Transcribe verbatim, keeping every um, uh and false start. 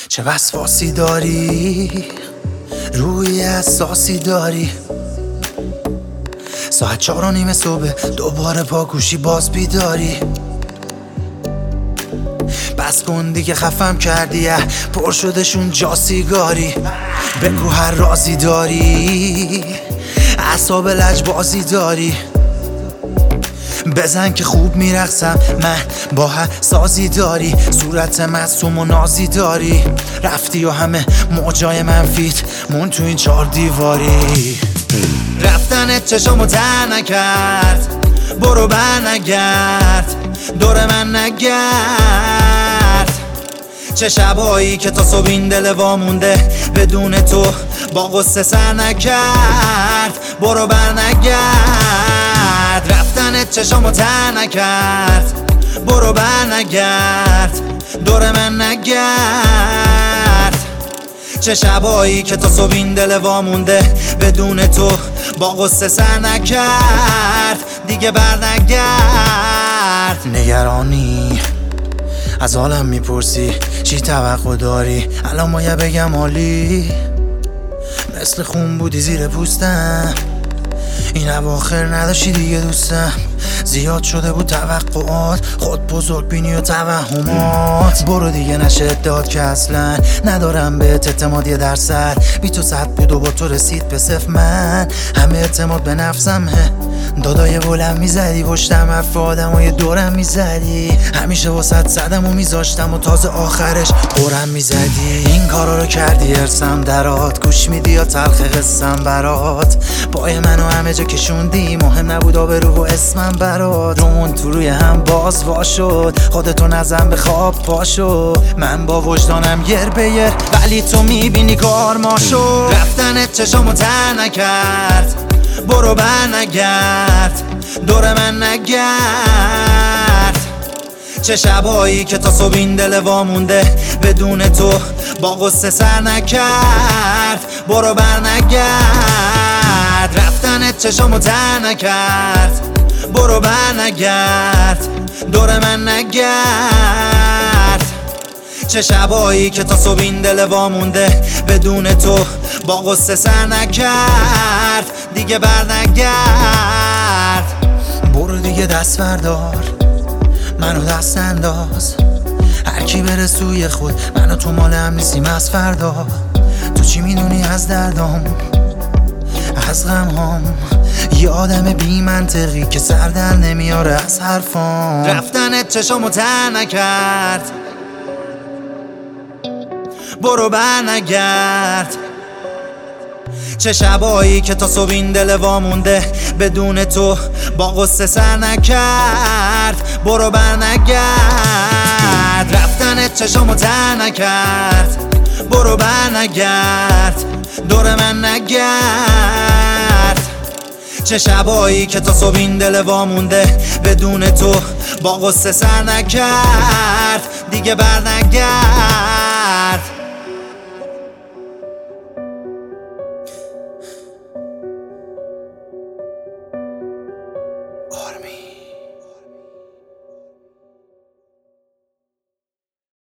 چه وسواسی داری، روی اساسی داری. ساعت چار و نیم صبح دوباره پاکوشی باز بیداری. بس کن دیگه خفم کردی، پر شدشون جا سیگاری. بگو هر رازی داری، اعصاب لجبازی داری. بزن که خوب میرقصم من، با هر سازی داری. صورت معصوم و نازی داری. رفتی و همه موجای منفیت مون تو این چار دیواری. رفتنت چشامو تر نکرد، برو بر نگرد، دور من نگرد. چه شبایی که تا صبح این دل وامونده بدون تو با غصه سر نکرد. برو بر نگرد، رفتنت چشامو تر نکرد، برو بر نگرد، دور من نگرد. چه شبایی که تا صبح این دل وامونده بدون تو با غصه سر نکرد. دیگه بر نگرد. نگرانی از حالم میپرسی، چی توقع داری؟ الان باید بگم عالی، مثل خون بودی زیر پوستم. این اواخر نداشتی دیگه دوستم. زیاد شده بود توقعات، خود بزرگ بینی و توهمات. برو دیگه نشه داد که اصلا ندارم بهت اعتماد یه درصد. بی تو صد بود و با تو رسید به صفر. من همه اعتماد به نفسمه. دادای بلند میزدی پشتم، حرف آدمای دورم میزدی. همیشه واسط صدم و میذاشتم و تازه آخرش قرم میزدی. این کارا رو کردی ارسم درات، گوش میدی یا تلخ قسم برات. پای منو همه جا کشوندی، مهم نبود آبرو و اسمم برات. رومون تو روی هم باز وا شد، خودتو نزن به خواب پاشو. من با وجدانم یر به یر، ولی تو میبینی کار ما شد. رفتنت چشامو تر نکرد، برو بر نگرد، دور من نگرد. چه شبایی که تا صبح این دل وامونده بدون تو با غصه سر نکرد. برو بر نگرد، رفتنت چشامو تر نکرد، برو بر نگرد، دور من نگرد. چه شبایی که تا صبح این دل وامونده بدون تو با غصه سر نکرد. دیگه بر نگرد. برو دیگه دست بردار، منو دست انداز. هر کی بره سوی خود، منو تو مال هم نیستیم از فردا. تو چی میدونی از دردام، از غمهام؟ یه آدم بی منطقی که سر در نمیاره از حرفام. رفتنت چشامو تر نکرد، برو بر نگرد. چه شبایی که تا صبح این دل وامونده بدون تو با غصه سر نکرد. برو بر نگرد، رفتنت چشامو تر نکرد، برو بر نگرد، دور من نگرد. چه شبایی که تا صبح این دل وامونده بدون تو با غصه سر نکرد. دیگه بر نگرد.